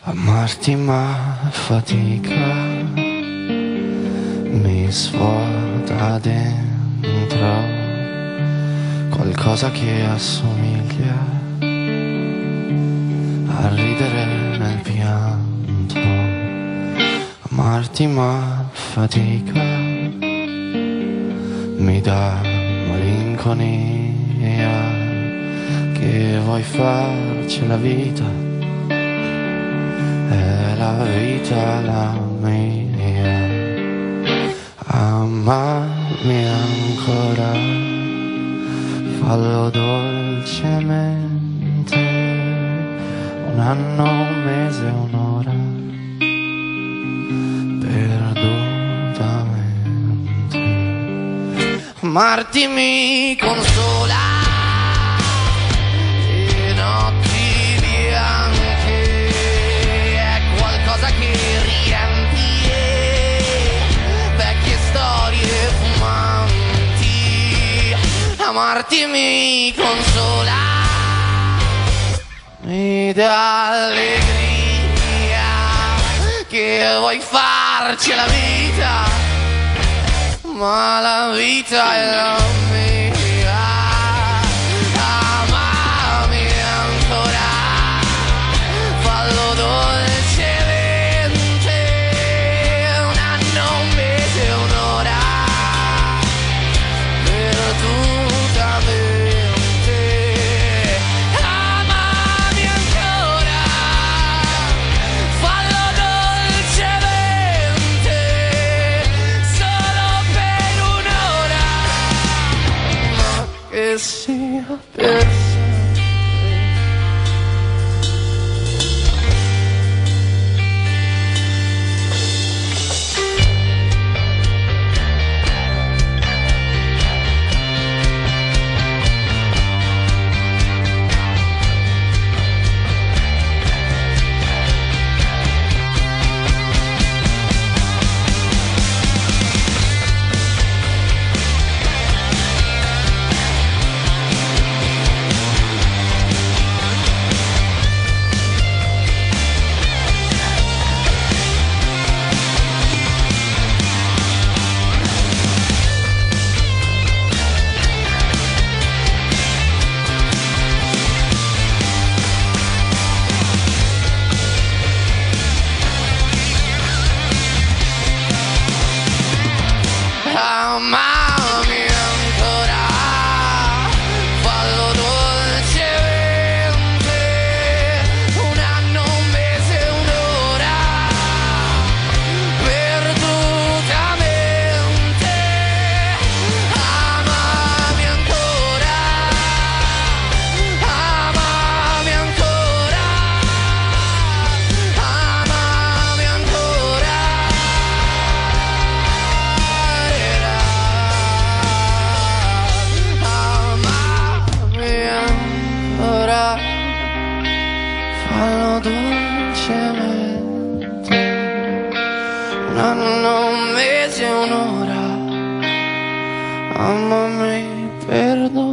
Amarti ma fatica, mi svuota dentro qualcosa che assomiglia a ridere nel pianto. Amarti ma fatica, mi dà malinconia che vuoi farci la vita. È la vita la mia, amami ancora, fallo dolcemente, un anno, un mese, un'ora, perdutamente. Amarti mi consola. Amarti mi consola, mi dà allegria che vuoi farci la vita, ma la vita è la mia. Amami ancora, fallo dolcemente, un anno, un mese, un'ora. Sia per amami ancora, fallo dolcemente, un anno, un mese, un'ora, perdutamente. Amami ancora, amami ancora, amami ancora. Fallo dolcemente, un anno, un mese, un'ora, amami, perdono.